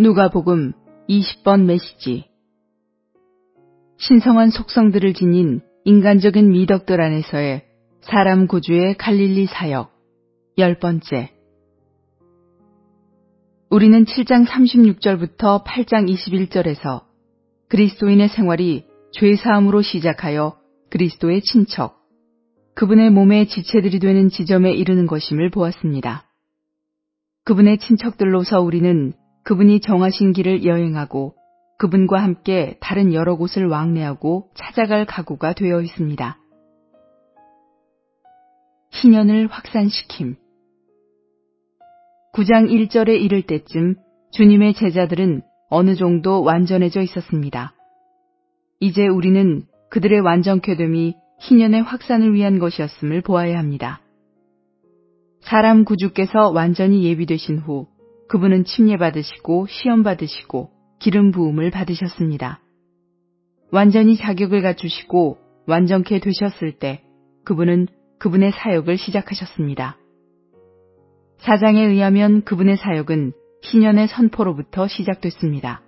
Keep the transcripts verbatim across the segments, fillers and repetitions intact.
누가복음 이십 번 메시지. 신성한 속성들을 지닌 인간적인 미덕들 안에서의 사람 구주의 갈릴리 사역 열 번째. 우리는 칠 장 삼십육 절부터 팔 장 이십일 절에서 그리스도인의 생활이 죄사함으로 시작하여 그리스도의 친척, 그분의 몸의 지체들이 되는 지점에 이르는 것임을 보았습니다. 그분의 친척들로서 우리는 그분이 정하신 길을 여행하고 그분과 함께 다른 여러 곳을 왕래하고 찾아갈 각오가 되어 있습니다. 희년을 확산시킴. 구 장 일 절에 이를 때쯤 주님의 제자들은 어느 정도 완전해져 있었습니다. 이제 우리는 그들의 완전케 됨이 희년의 확산을 위한 것이었음을 보아야 합니다. 사람 구주께서 완전히 예비되신 후 그분은 침례받으시고 시험받으시고 기름 부음을 받으셨습니다. 완전히 자격을 갖추시고 완전케 되셨을 때 그분은 그분의 사역을 시작하셨습니다. 사장에 의하면 그분의 사역은 희년의 선포로부터 시작됐습니다.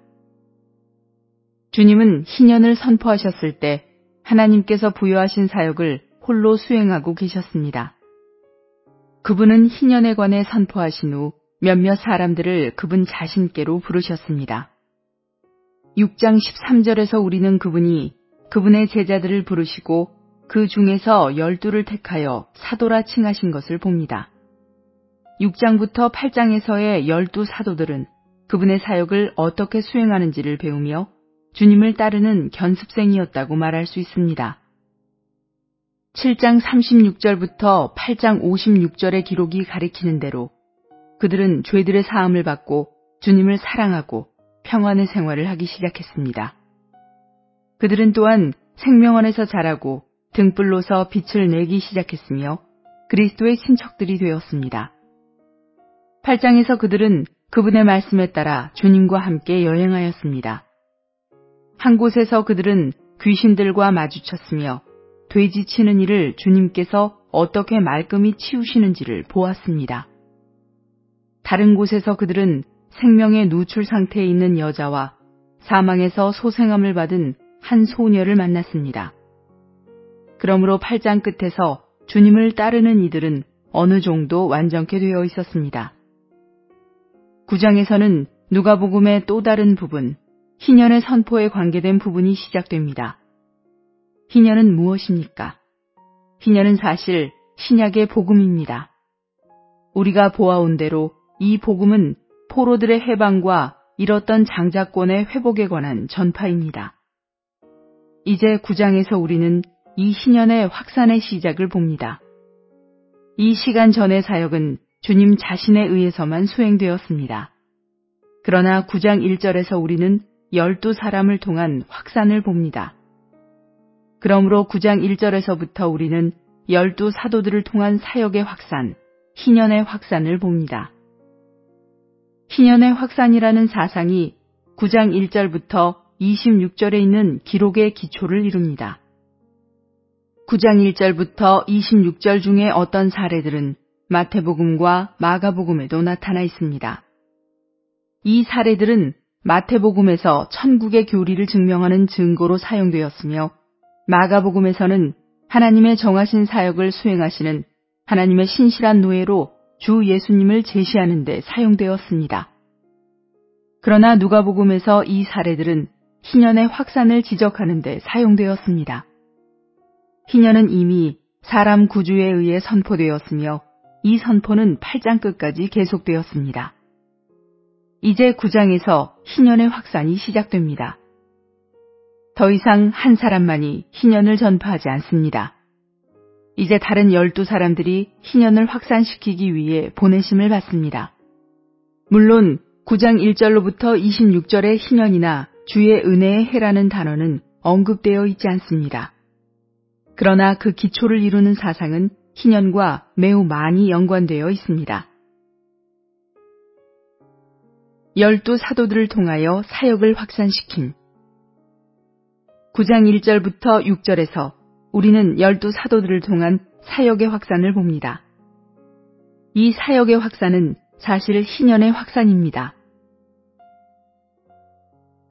주님은 희년을 선포하셨을 때 하나님께서 부여하신 사역을 홀로 수행하고 계셨습니다. 그분은 희년에 관해 선포하신 후 몇몇 사람들을 그분 자신께로 부르셨습니다. 육 장 십삼 절에서 우리는 그분이 그분의 제자들을 부르시고 그 중에서 열두를 택하여 사도라 칭하신 것을 봅니다. 육 장부터 팔 장에서의 열두 사도들은 그분의 사역을 어떻게 수행하는지를 배우며 주님을 따르는 견습생이었다고 말할 수 있습니다. 칠 장 삼십육 절부터 팔 장 오십육 절의 기록이 가리키는 대로 그들은 죄들의 사함을 받고 주님을 사랑하고 평안의 생활을 하기 시작했습니다. 그들은 또한 생명 안에서 자라고 등불로서 빛을 내기 시작했으며 그리스도의 친척들이 되었습니다. 팔 장에서 그들은 그분의 말씀에 따라 주님과 함께 여행하였습니다. 한 곳에서 그들은 귀신들과 마주쳤으며 돼지 치는 일을 주님께서 어떻게 말끔히 치우시는지를 보았습니다. 다른 곳에서 그들은 생명의 누출 상태에 있는 여자와 사망에서 소생함을 받은 한 소녀를 만났습니다. 그러므로 팔 장 끝에서 주님을 따르는 이들은 어느 정도 완전케 되어 있었습니다. 구 장에서는 누가복음의 또 다른 부분, 희년의 선포에 관계된 부분이 시작됩니다. 희년은 무엇입니까? 희년은 사실 신약의 복음입니다. 우리가 보아온 대로 이 복음은 포로들의 해방과 잃었던 장자권의 회복에 관한 전파입니다. 이제 구 장에서 우리는 이 희년의 확산의 시작을 봅니다. 이 시간 전의 사역은 주님 자신에 의해서만 수행되었습니다. 그러나 구 장 일 절에서 우리는 열두 사람을 통한 확산을 봅니다. 그러므로 구 장 일 절에서부터 우리는 열두 사도들을 통한 사역의 확산, 희년의 확산을 봅니다. 희년의 확산이라는 사상이 구 장 일 절부터 이십육 절에 있는 기록의 기초를 이룹니다. 구 장 일 절부터 이십육 절 중에 어떤 사례들은 마태복음과 마가복음에도 나타나 있습니다. 이 사례들은 마태복음에서 천국의 교리를 증명하는 증거로 사용되었으며 마가복음에서는 하나님의 정하신 사역을 수행하시는 하나님의 신실한 노예로 주 예수님을 제시하는 데 사용되었습니다. 그러나 누가복음에서 이 사례들은 희년의 확산을 지적하는 데 사용되었습니다. 희년은 이미 사람 구주에 의해 선포되었으며 이 선포는 팔 장 끝까지 계속되었습니다. 이제 구 장에서 희년의 확산이 시작됩니다. 더 이상 한 사람만이 희년을 전파하지 않습니다. 이제 다른 열두 사람들이 희년을 확산시키기 위해 보내심을 받습니다. 물론 구 장 일 절로부터 이십육 절의 희년이나 주의 은혜의 해라는 단어는 언급되어 있지 않습니다. 그러나 그 기초를 이루는 사상은 희년과 매우 많이 연관되어 있습니다. 열두 사도들을 통하여 사역을 확산시킴. 구 장 일 절부터 육 절에서 우리는 열두 사도들을 통한 사역의 확산을 봅니다. 이 사역의 확산은 사실 희년의 확산입니다.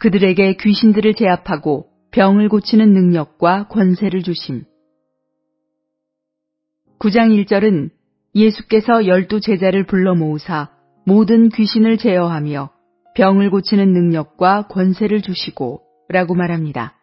그들에게 귀신들을 제압하고 병을 고치는 능력과 권세를 주심. 구 장 일 절은 예수께서 열두 제자를 불러 모으사 모든 귀신을 제어하며 병을 고치는 능력과 권세를 주시고 라고 말합니다.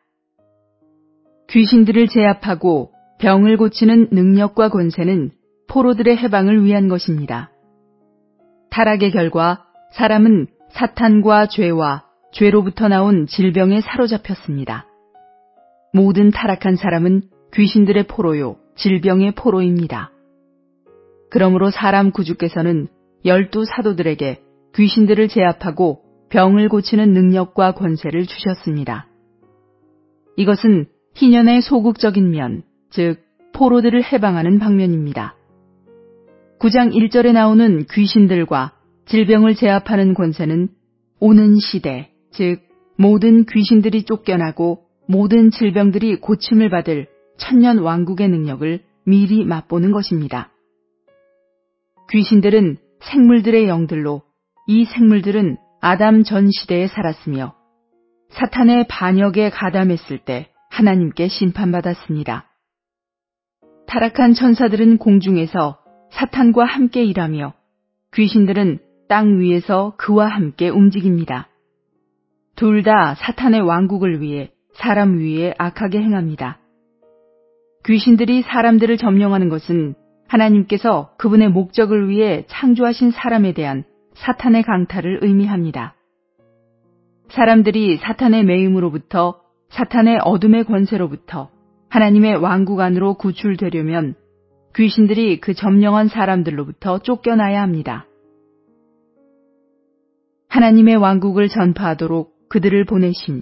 귀신들을 제압하고 병을 고치는 능력과 권세는 포로들의 해방을 위한 것입니다. 타락의 결과 사람은 사탄과 죄와 죄로부터 나온 질병에 사로잡혔습니다. 모든 타락한 사람은 귀신들의 포로요, 질병의 포로입니다. 그러므로 사람 구주께서는 열두 사도들에게 귀신들을 제압하고 병을 고치는 능력과 권세를 주셨습니다. 이것은 희년의 소극적인 면, 즉 포로들을 해방하는 방면입니다. 구 장 일 절에 나오는 귀신들과 질병을 제압하는 권세는 오는 시대, 즉 모든 귀신들이 쫓겨나고 모든 질병들이 고침을 받을 천년 왕국의 능력을 미리 맛보는 것입니다. 귀신들은 생물들의 영들로 이 생물들은 아담 전 시대에 살았으며 사탄의 반역에 가담했을 때 하나님께 심판받았습니다. 타락한 천사들은 공중에서 사탄과 함께 일하며 귀신들은 땅 위에서 그와 함께 움직입니다. 둘 다 사탄의 왕국을 위해 사람 위에 악하게 행합니다. 귀신들이 사람들을 점령하는 것은 하나님께서 그분의 목적을 위해 창조하신 사람에 대한 사탄의 강탈을 의미합니다. 사람들이 사탄의 매임으로부터, 사탄의 어둠의 권세로부터 하나님의 왕국 안으로 구출되려면 귀신들이 그 점령한 사람들로부터 쫓겨나야 합니다. 하나님의 왕국을 전파하도록 그들을 보내심.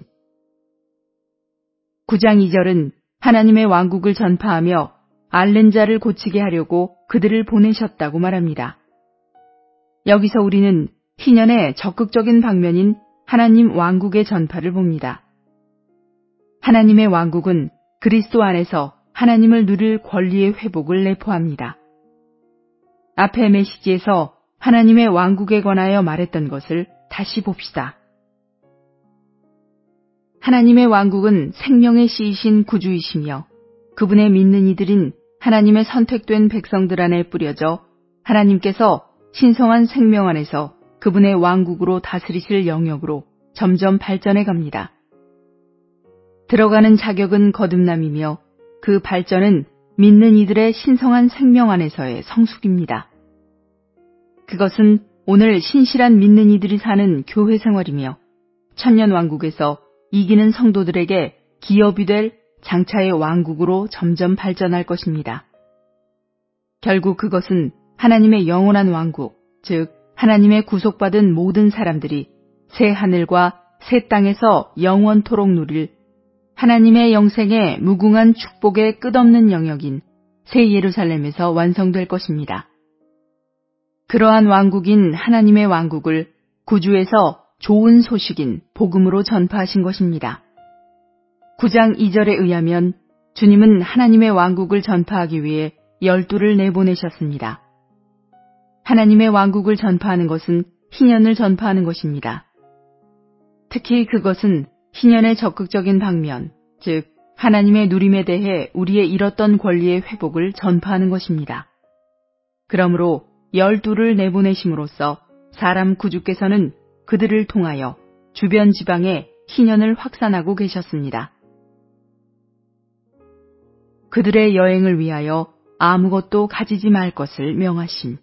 구 장 이 절은 하나님의 왕국을 전파하며 앓는 자를 고치게 하려고 그들을 보내셨다고 말합니다. 여기서 우리는 희년의 적극적인 방면인 하나님 왕국의 전파를 봅니다. 하나님의 왕국은 그리스도 안에서 하나님을 누릴 권리의 회복을 내포합니다. 앞의 메시지에서 하나님의 왕국에 관하여 말했던 것을 다시 봅시다. 하나님의 왕국은 생명의 씨이신 구주이시며 그분의 믿는 이들인 하나님의 선택된 백성들 안에 뿌려져 하나님께서 신성한 생명 안에서 그분의 왕국으로 다스리실 영역으로 점점 발전해 갑니다. 들어가는 자격은 거듭남이며 그 발전은 믿는 이들의 신성한 생명 안에서의 성숙입니다. 그것은 오늘 신실한 믿는 이들이 사는 교회 생활이며 천년 왕국에서 이기는 성도들에게 기업이 될 장차의 왕국으로 점점 발전할 것입니다. 결국 그것은 하나님의 영원한 왕국, 즉 하나님의 구속받은 모든 사람들이 새 하늘과 새 땅에서 영원토록 누릴 하나님의 영생의 무궁한 축복의 끝없는 영역인 새 예루살렘에서 완성될 것입니다. 그러한 왕국인 하나님의 왕국을 구주에서 좋은 소식인 복음으로 전파하신 것입니다. 구 장 이 절에 의하면 주님은 하나님의 왕국을 전파하기 위해 열두를 내보내셨습니다. 하나님의 왕국을 전파하는 것은 희년을 전파하는 것입니다. 특히 그것은 희년의 적극적인 방면, 즉 하나님의 누림에 대해 우리의 잃었던 권리의 회복을 전파하는 것입니다. 그러므로 열두를 내보내심으로써 사람 구주께서는 그들을 통하여 주변 지방에 희년을 확산하고 계셨습니다. 그들의 여행을 위하여 아무것도 가지지 말 것을 명하심.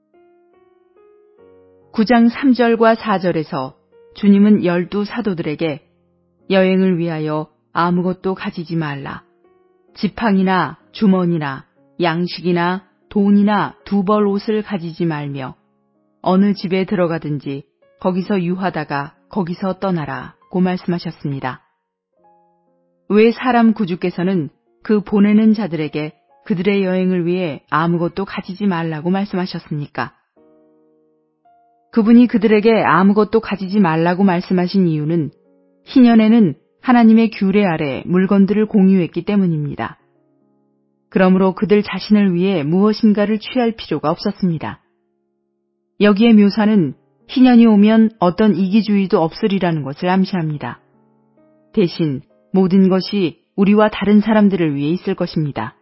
구 장 삼 절과 사 절에서 주님은 열두 사도들에게 여행을 위하여 아무것도 가지지 말라. 지팡이나 주머니나 양식이나 돈이나 두 벌 옷을 가지지 말며 어느 집에 들어가든지 거기서 유하다가 거기서 떠나라고 말씀하셨습니다. 왜 사람 구주께서는 그 보내는 자들에게 그들의 여행을 위해 아무것도 가지지 말라고 말씀하셨습니까? 그분이 그들에게 아무것도 가지지 말라고 말씀하신 이유는 희년에는 하나님의 규례 아래 물건들을 공유했기 때문입니다. 그러므로 그들 자신을 위해 무엇인가를 취할 필요가 없었습니다. 여기에 묘사는 희년이 오면 어떤 이기주의도 없으리라는 것을 암시합니다. 대신 모든 것이 우리와 다른 사람들을 위해 있을 것입니다.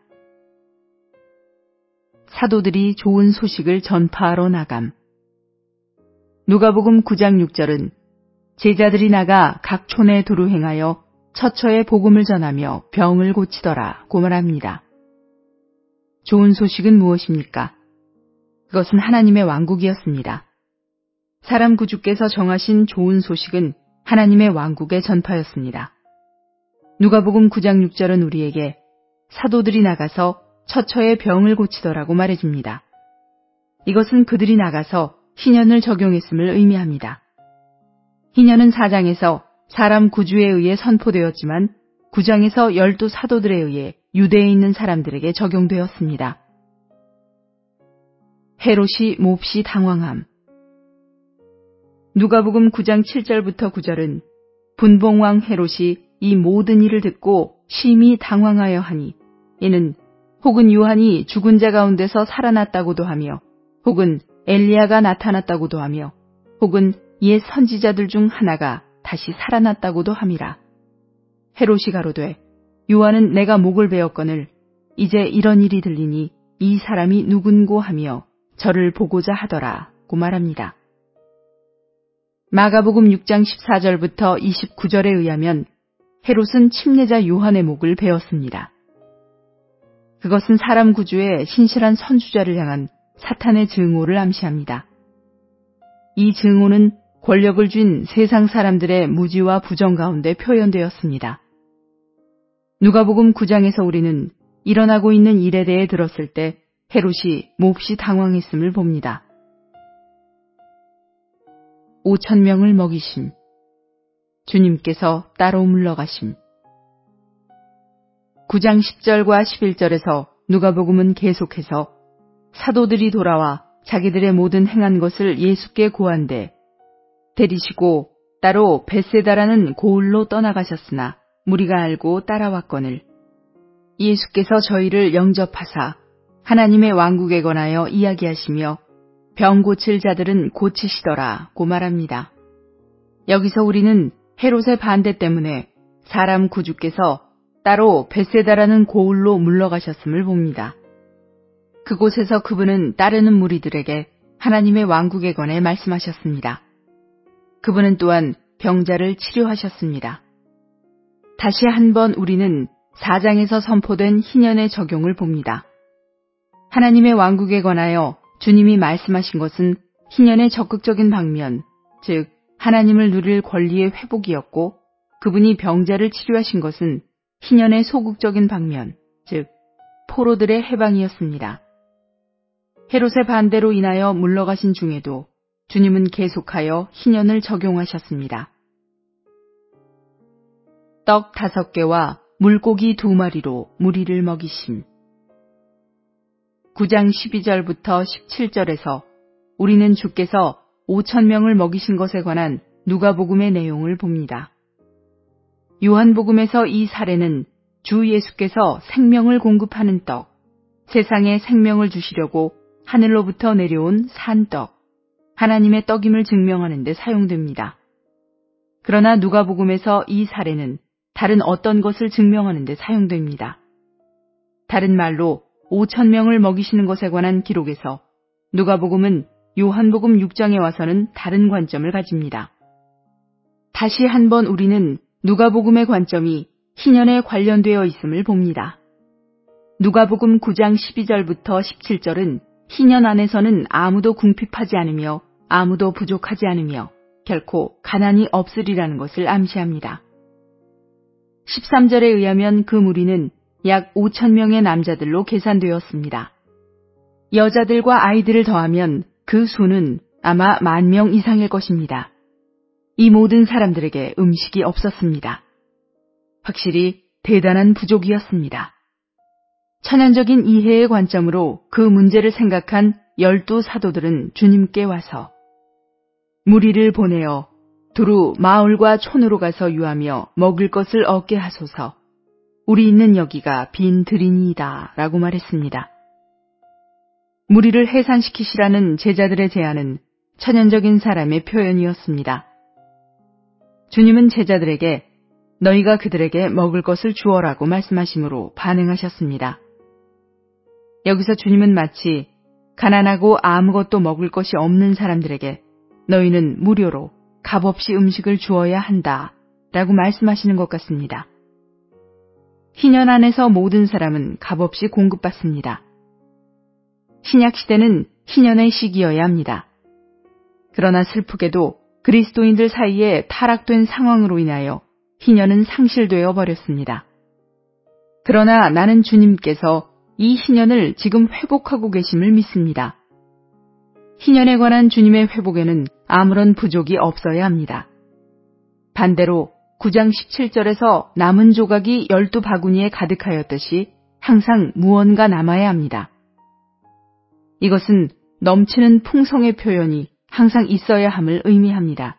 사도들이 좋은 소식을 전파하러 나감. 누가복음 구 장 육 절은 제자들이 나가 각 촌에 두루 행하여 처처에 복음을 전하며 병을 고치더라고 말합니다. 좋은 소식은 무엇입니까? 그것은 하나님의 왕국이었습니다. 사람 구주께서 정하신 좋은 소식은 하나님의 왕국의 전파였습니다. 누가복음 구 장 육 절은 우리에게 사도들이 나가서 처처의 병을 고치더라고 말해줍니다. 이것은 그들이 나가서 희년을 적용했음을 의미합니다. 희년은 사 장에서 사람 구주에 의해 선포되었지만 구 장에서 열두 사도들에 의해 유대에 있는 사람들에게 적용되었습니다. 헤롯이 몹시 당황함. 누가복음 구 장 칠 절부터 구 절은 분봉왕 헤롯이 이 모든 일을 듣고 심히 당황하여 하니 이는 혹은 요한이 죽은 자 가운데서 살아났다고도 하며 혹은 엘리야가 나타났다고도 하며 혹은 옛 선지자들 중 하나가 다시 살아났다고도 함이라. 헤롯이 가로되 요한은 내가 목을 베었거늘 이제 이런 일이 들리니 이 사람이 누군고 하며 저를 보고자 하더라고 말합니다. 마가복음 육 장 십사 절부터 이십구 절에 의하면 헤롯은 침례자 요한의 목을 베었습니다. 그것은 사람 구주의 신실한 선주자를 향한 사탄의 증오를 암시합니다. 이 증오는 권력을 쥔 세상 사람들의 무지와 부정 가운데 표현되었습니다. 누가복음 구 장에서 우리는 일어나고 있는 일에 대해 들었을 때 헤롯이 몹시 당황했음을 봅니다. 오천 명을 먹이심. 주님께서 따로 물러가심. 구 장 십 절과 십일 절에서 누가복음은 계속해서 사도들이 돌아와 자기들의 모든 행한 것을 예수께 고한데 데리시고 따로 벳세다라는 고을로 떠나가셨으나 무리가 알고 따라왔거늘 예수께서 저희를 영접하사 하나님의 왕국에 관하여 이야기하시며 병 고칠 자들은 고치시더라고 말합니다. 여기서 우리는 헤롯의 반대 때문에 사람 구주께서 따로 벳세다라는 고을로 물러가셨음을 봅니다. 그곳에서 그분은 따르는 무리들에게 하나님의 왕국에 관해 말씀하셨습니다. 그분은 또한 병자를 치료하셨습니다. 다시 한번 우리는 사 장에서 선포된 희년의 적용을 봅니다. 하나님의 왕국에 관하여 주님이 말씀하신 것은 희년의 적극적인 방면, 즉 하나님을 누릴 권리의 회복이었고 그분이 병자를 치료하신 것은 희년의 소극적인 방면, 즉 포로들의 해방이었습니다. 헤롯의 반대로 인하여 물러가신 중에도 주님은 계속하여 희년을 적용하셨습니다. 떡 다섯 개와 물고기 두 마리로 무리를 먹이심. 구 장 십이 절부터 십칠 절에서 우리는 주께서 오천 명을 먹이신 것에 관한 누가복음의 내용을 봅니다. 요한복음에서 이 사례는 주 예수께서 생명을 공급하는 떡, 세상에 생명을 주시려고 하늘로부터 내려온 산떡, 하나님의 떡임을 증명하는 데 사용됩니다. 그러나 누가복음에서 이 사례는 다른 어떤 것을 증명하는 데 사용됩니다. 다른 말로 오천 명을 먹이시는 것에 관한 기록에서 누가복음은 요한복음 육 장에 와서는 다른 관점을 가집니다. 다시 한번 우리는 누가복음의 관점이 희년에 관련되어 있음을 봅니다. 누가복음 구 장 십이 절부터 십칠 절은 희년 안에서는 아무도 궁핍하지 않으며 아무도 부족하지 않으며 결코 가난이 없으리라는 것을 암시합니다. 십삼 절에 의하면 그 무리는 약 오천 명의 남자들로 계산되었습니다. 여자들과 아이들을 더하면 그 수는 아마 만 명 이상일 것입니다. 이 모든 사람들에게 음식이 없었습니다. 확실히 대단한 부족이었습니다. 천연적인 이해의 관점으로 그 문제를 생각한 열두 사도들은 주님께 와서 무리를 보내어 두루 마을과 촌으로 가서 유하며 먹을 것을 얻게 하소서. 우리 있는 여기가 빈 들이니이다 라고 말했습니다. 무리를 해산시키시라는 제자들의 제안은 천연적인 사람의 표현이었습니다. 주님은 제자들에게 너희가 그들에게 먹을 것을 주어라고 말씀하시므로 반응하셨습니다. 여기서 주님은 마치 가난하고 아무것도 먹을 것이 없는 사람들에게 너희는 무료로 값없이 음식을 주어야 한다 라고 말씀하시는 것 같습니다. 희년 안에서 모든 사람은 값없이 공급받습니다. 신약시대는 희년의 시기여야 합니다. 그러나 슬프게도 그리스도인들 사이에 타락된 상황으로 인하여 희년은 상실되어 버렸습니다. 그러나 나는 주님께서 이 희년을 지금 회복하고 계심을 믿습니다. 희년에 관한 주님의 회복에는 아무런 부족이 없어야 합니다. 반대로 구 장 십칠 절에서 남은 조각이 열두 바구니에 가득하였듯이 항상 무언가 남아야 합니다. 이것은 넘치는 풍성의 표현이 항상 있어야 함을 의미합니다.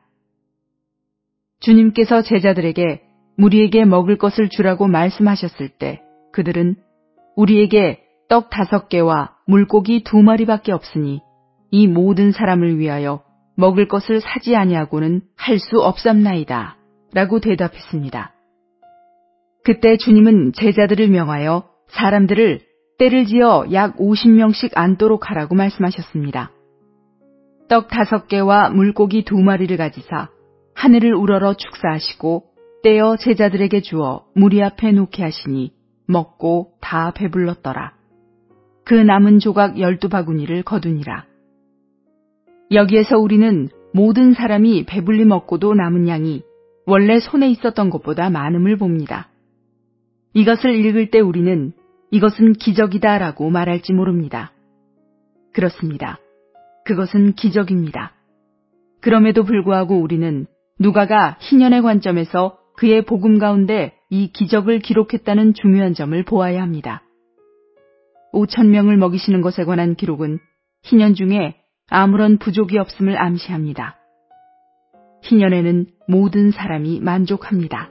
주님께서 제자들에게 무리에게 먹을 것을 주라고 말씀하셨을 때 그들은 우리에게 떡 다섯 개와 물고기 두 마리밖에 없으니 이 모든 사람을 위하여 먹을 것을 사지 아니하고는 할 수 없삼나이다 라고 대답했습니다. 그때 주님은 제자들을 명하여 사람들을 때를 지어 약 오십 명씩 앉도록 하라고 말씀하셨습니다. 떡 다섯 개와 물고기 두 마리를 가지사 하늘을 우러러 축사하시고 떼어 제자들에게 주어 무리 앞에 놓게 하시니 먹고 다 배불렀더라. 그 남은 조각 열두 바구니를 거두니라. 여기에서 우리는 모든 사람이 배불리 먹고도 남은 양이 원래 손에 있었던 것보다 많음을 봅니다. 이것을 읽을 때 우리는 이것은 기적이다라고 말할지 모릅니다. 그렇습니다. 그것은 기적입니다. 그럼에도 불구하고 우리는 누가가 희년의 관점에서 그의 복음 가운데 이 기적을 기록했다는 중요한 점을 보아야 합니다. 오천 명을 먹이시는 것에 관한 기록은 희년 중에 아무런 부족이 없음을 암시합니다. 희년에는 모든 사람이 만족합니다.